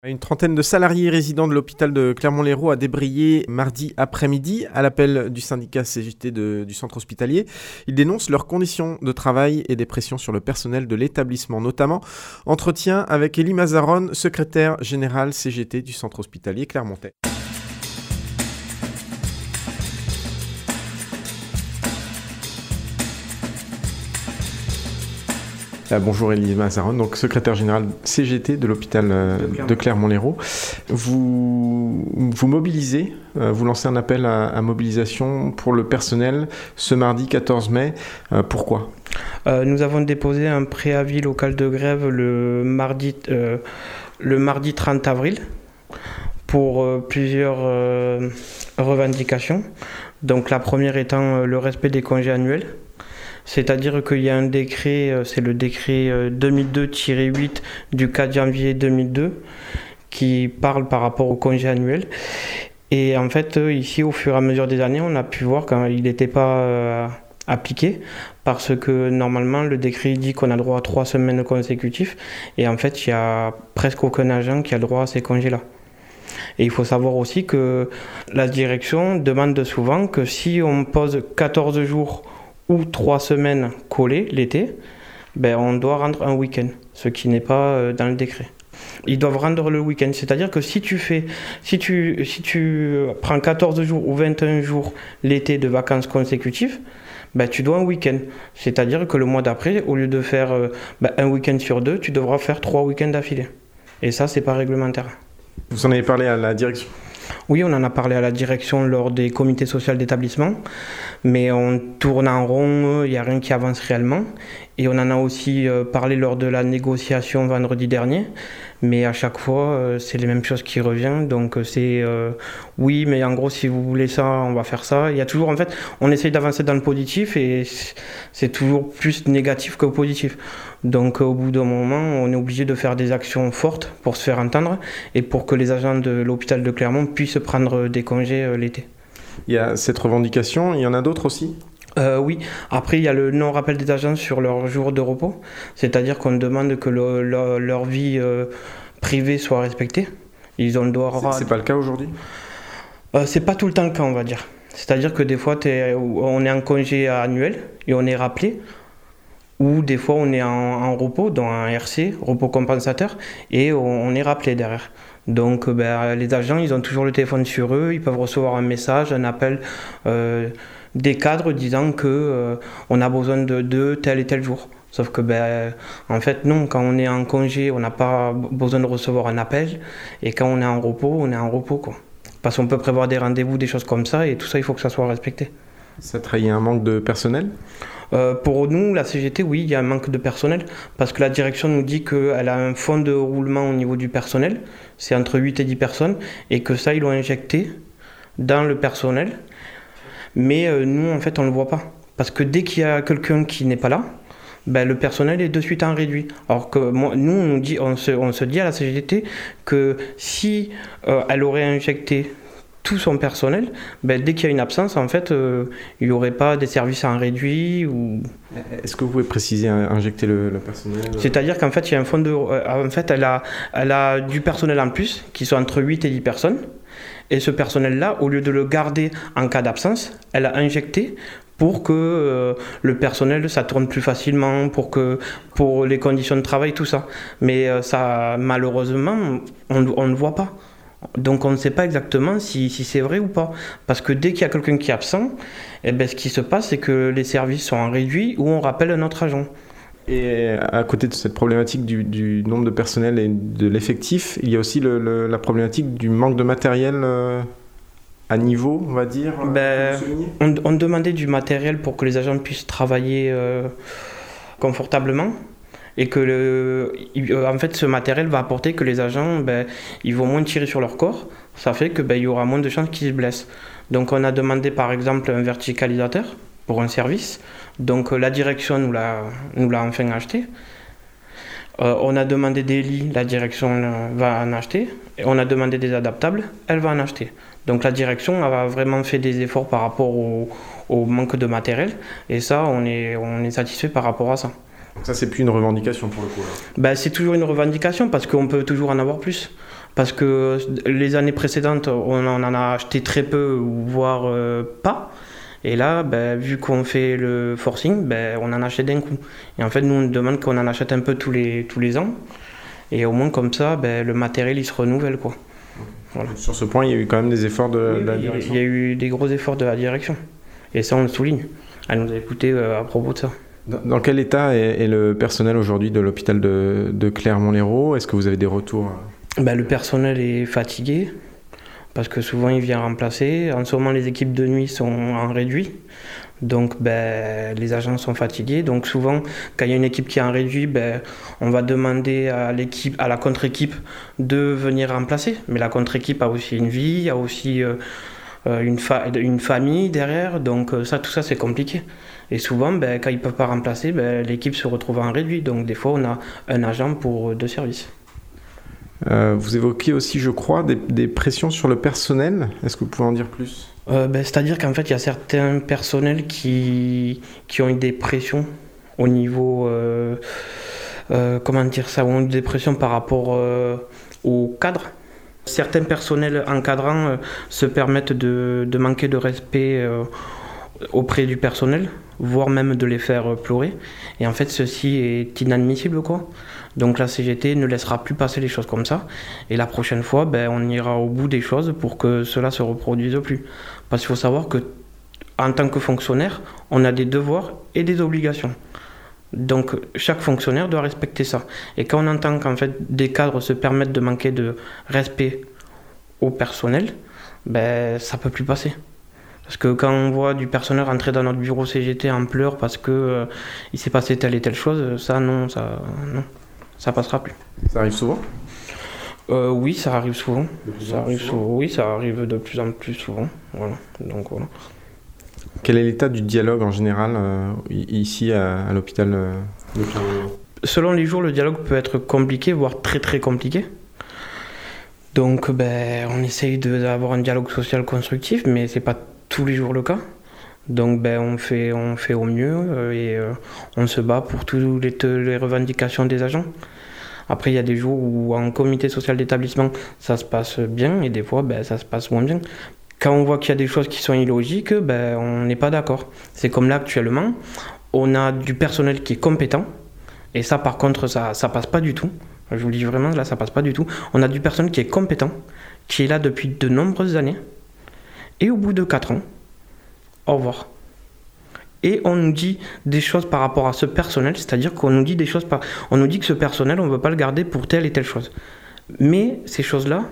Une trentaine de salariés résidents de l'hôpital de Clermont-Lérault a débrayé mardi après-midi à l'appel du syndicat CGT du centre hospitalier. Ils dénoncent leurs conditions de travail et des pressions sur le personnel de l'établissement, notamment entretien avec Élie Mazaron, secrétaire général CGT du centre hospitalier clermontais. Bonjour Élie Mazaron, donc secrétaire général CGT de l'hôpital de Clermont-Lérault. Vous mobilisez, vous lancez un appel à mobilisation pour le personnel ce mardi 14 mai. Pourquoi ? Nous avons déposé un préavis local de grève le mardi 30 avril pour plusieurs revendications. Donc la première étant le respect des congés annuels. C'est-à-dire qu'il y a un décret, c'est le décret 2002-8 du 4 janvier 2002 qui parle par rapport au congé annuel. Et en fait, ici, au fur et à mesure des années, on a pu voir qu'il n'était pas appliqué parce que normalement, le décret dit qu'on a le droit à 3 semaines consécutives et en fait, il n'y a presque aucun agent qui a le droit à ces congés-là. Et il faut savoir aussi que la direction demande souvent que si on pose 14 jours ou 3 semaines collées l'été, on doit rendre un week-end, ce qui n'est pas dans le décret. Ils doivent rendre le week-end, c'est-à-dire que si tu prends 14 jours ou 21 jours l'été de vacances consécutives, tu dois un week-end. C'est-à-dire que le mois d'après, au lieu de faire un week-end sur 2, tu devras faire 3 week-ends d'affilée. Et ça, c'est pas réglementaire. Vous en avez parlé à la direction ? Oui, on en a parlé à la direction lors des comités sociaux d'établissement, mais on tourne en rond, il n'y a rien qui avance réellement. Et on en a aussi parlé lors de la négociation vendredi dernier, mais à chaque fois, c'est les mêmes choses qui reviennent. Donc c'est oui, mais en gros, si vous voulez ça, on va faire ça. Il y a toujours, en fait, on essaye d'avancer dans le positif et c'est toujours plus négatif que positif. Donc au bout d'un moment, on est obligé de faire des actions fortes pour se faire entendre et pour que les agents de l'hôpital de Clermont puissent prendre des congés l'été. Il y a cette revendication, il y en a d'autres aussi ? Oui, après il y a le non-rappel des agents sur leurs jours de repos, c'est-à-dire qu'on demande que leur vie privée soit respectée. Ils ont le droit. C'est pas le cas aujourd'hui ? C'est pas tout le temps le cas, on va dire. C'est-à-dire que des fois on est en congé annuel et on est rappelé, ou des fois on est en repos, dans un RC, repos compensateur, et on est rappelé derrière. Donc les agents, ils ont toujours le téléphone sur eux, ils peuvent recevoir un message, un appel des cadres disant que on a besoin de tel et tel jour. Sauf que en fait non, quand on est en congé, on n'a pas besoin de recevoir un appel, et quand on est en repos, on est en repos quoi. Parce qu'on peut prévoir des rendez-vous, des choses comme ça, et tout ça, il faut que ça soit respecté. Ça trahit un manque de personnel ? Pour nous, la CGT, oui, il y a un manque de personnel, parce que la direction nous dit qu'elle a un fonds de roulement au niveau du personnel, c'est entre 8 et 10 personnes, et que ça, ils l'ont injecté dans le personnel. Mais nous, en fait, on ne le voit pas. Parce que dès qu'il y a quelqu'un qui n'est pas là, le personnel est de suite en réduit. Alors que nous, on se dit à la CGT que si elle aurait injecté tout son personnel, dès qu'il y a une absence, en fait, il n'y aurait pas des services en réduit. Est-ce que vous pouvez préciser, injecter le personnel ? C'est-à-dire qu'en fait, il y a un fonds de... en fait, elle a du personnel en plus, qui sont entre 8 et 10 personnes. Et ce personnel-là, au lieu de le garder en cas d'absence, elle a injecté pour que le personnel, ça tourne plus facilement, pour les conditions de travail, tout ça. Mais ça, malheureusement, on ne le voit pas. Donc on ne sait pas exactement si c'est vrai ou pas. Parce que dès qu'il y a quelqu'un qui est absent, ce qui se passe, c'est que les services sont en réduit ou on rappelle un autre agent. Et à côté de cette problématique du nombre de personnel et de l'effectif, il y a aussi la problématique du manque de matériel à niveau, on va dire. On demandait du matériel pour que les agents puissent travailler confortablement. Et que en fait, ce matériel va apporter que les agents ils vont moins tirer sur leur corps. Ça fait que il y aura moins de chances qu'ils se blessent. Donc on a demandé par exemple un verticalisateur pour un service. Donc la direction nous l'a enfin acheté. On a demandé des lits, la direction va en acheter. Et on a demandé des adaptables, elle va en acheter. Donc la direction a vraiment fait des efforts par rapport au manque de matériel. Et ça, on est satisfait par rapport à ça. Donc ça, c'est plus une revendication pour le coup. C'est toujours une revendication parce qu'on peut toujours en avoir plus. Parce que les années précédentes, on en a acheté très peu, voire pas. Et là, vu qu'on fait le forcing, on en achète d'un coup. Et en fait, nous, on demande qu'on en achète un peu tous les ans. Et au moins, comme ça, le matériel, il se renouvelle, quoi. Voilà. Sur ce point, il y a eu quand même des efforts de la direction. Il y a eu des gros efforts de la direction. Et ça, on le souligne. Elle nous a écouté à propos de ça. Dans quel état est le personnel aujourd'hui de l'hôpital de Clermont-Lérault ? Est-ce que vous avez des retours ? Le personnel est fatigué, parce que souvent il vient remplacer. En ce moment, les équipes de nuit sont en réduit. Donc les agents sont fatigués. Donc souvent, quand il y a une équipe qui est en réduit, on va demander à la contre-équipe de venir remplacer. Mais la contre-équipe a aussi une vie, a aussi une famille derrière. Donc tout ça c'est compliqué. Et souvent, quand ils ne peuvent pas remplacer, l'équipe se retrouve en réduit. Donc des fois, on a un agent pour 2 services. Vous évoquiez aussi, je crois, des pressions sur le personnel. Est-ce que vous pouvez en dire plus ? C'est-à-dire qu'en fait, il y a certains personnels qui ont eu des pressions au niveau... comment dire ça ? Ont eu des pressions par rapport au cadre. Certains personnels encadrants se permettent de manquer de respect auprès du personnel, voire même de les faire pleurer. Et en fait, ceci est inadmissible, quoi. Donc la CGT ne laissera plus passer les choses comme ça. Et la prochaine fois, on ira au bout des choses pour que cela se reproduise plus. Parce qu'il faut savoir que en tant que fonctionnaire, on a des devoirs et des obligations. Donc chaque fonctionnaire doit respecter ça. Et quand on entend qu'en fait des cadres se permettent de manquer de respect au personnel, ça peut plus passer. Parce que quand on voit du personnel rentrer dans notre bureau CGT en pleurs parce que il s'est passé telle et telle chose, ça passera plus. Ça arrive souvent ? Oui, ça arrive souvent. Oui, ça arrive de plus en plus souvent. Voilà. Donc voilà. Quel est l'état du dialogue en général ici à l'hôpital de Clermont-Lérault ? Selon les jours, le dialogue peut être compliqué, voire très très compliqué. Donc on essaye d'avoir un dialogue social constructif, mais c'est pas tous les jours le cas. Donc on fait au mieux et on se bat pour toutes les revendications des agents. Après, il y a des jours où en comité social d'établissement, ça se passe bien et des fois, ça se passe moins bien. Quand on voit qu'il y a des choses qui sont illogiques, on n'est pas d'accord. C'est comme là actuellement, on a du personnel qui est compétent et ça par contre, ça passe pas du tout. Je vous le dis vraiment, là ça passe pas du tout. On a du personnel qui est compétent, qui est là depuis de nombreuses années et au bout de 4 ans, au revoir. Et on nous dit des choses par rapport à ce personnel, c'est-à-dire qu'on nous dit des choses on nous dit que ce personnel, on ne veut pas le garder pour telle et telle chose. Mais ces choses-là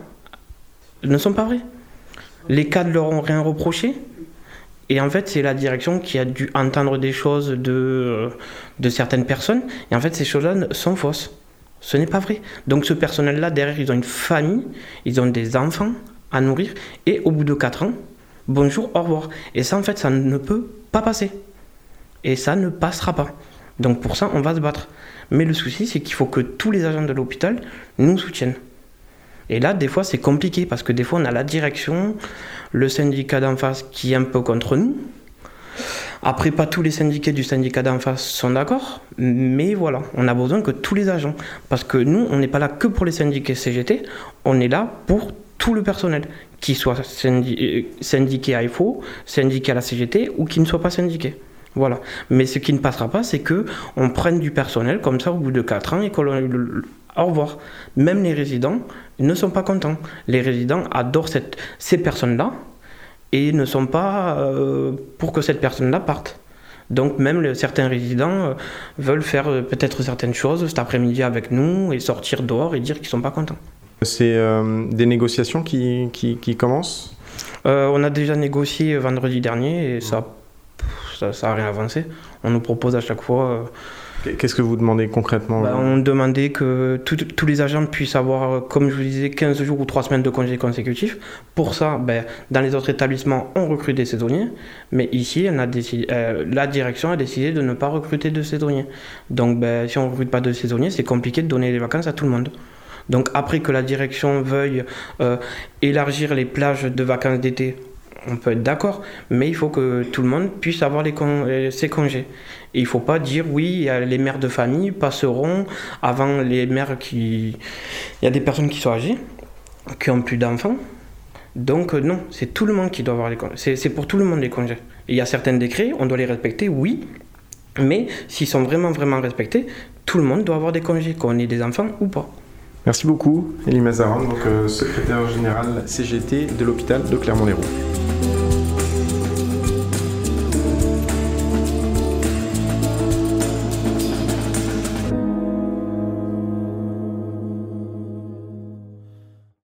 ne sont pas vraies. Les cadres leur ont rien reproché. Et en fait, c'est la direction qui a dû entendre des choses de certaines personnes. Et en fait, ces choses-là sont fausses. Ce n'est pas vrai. Donc ce personnel-là, derrière, ils ont une famille, ils ont des enfants à nourrir. Et au bout de 4 ans, bonjour, au revoir. Et ça, en fait, ça ne peut pas passer. Et ça ne passera pas. Donc pour ça, on va se battre. Mais le souci, c'est qu'il faut que tous les agents de l'hôpital nous soutiennent. Et là, des fois, c'est compliqué parce que des fois, on a la direction, le syndicat d'en face qui est un peu contre nous. Après, pas tous les syndiqués du syndicat d'en face sont d'accord, mais voilà, on a besoin que tous les agents. Parce que nous, on n'est pas là que pour les syndiqués CGT, on est là pour tout le personnel, qui soit syndiqué à FO, syndiqué à la CGT ou qui ne soit pas syndiqué. Voilà. Mais ce qui ne passera pas, c'est qu'on prenne du personnel comme ça au bout de 4 ans et qu'on au revoir. Même les résidents ne sont pas contents. Les résidents adorent ces personnes-là et ne sont pas pour que cette personne-là parte. Donc même certains résidents veulent faire peut-être certaines choses cet après-midi avec nous et sortir dehors et dire qu'ils ne sont pas contents. C'est des négociations qui commencent ? On a déjà négocié vendredi dernier et ça n'a rien avancé. On nous propose à chaque fois... Qu'est-ce que vous demandez concrètement ? On demandait que tous les agents puissent avoir, comme je vous disais, 15 jours ou 3 semaines de congés consécutifs. Pour ça, dans les autres établissements, on recrute des saisonniers. Mais ici, la direction a décidé de ne pas recruter de saisonniers. Donc si on ne recrute pas de saisonniers, c'est compliqué de donner les vacances à tout le monde. Donc après que la direction veuille élargir les plages de vacances d'été, on peut être d'accord, mais il faut que tout le monde puisse avoir ses congés. Et il ne faut pas dire oui, les mères de famille passeront avant les mères qui... Il y a des personnes qui sont âgées, qui ont plus d'enfants. Donc non, c'est tout le monde qui doit avoir les congés. C'est pour tout le monde les congés. Il y a certains décrets, on doit les respecter, oui. Mais s'ils sont vraiment, vraiment respectés, tout le monde doit avoir des congés, qu'on ait des enfants ou pas. Merci beaucoup, Elie Mazaran, donc secrétaire général CGT de l'hôpital de Clermont-Lérault.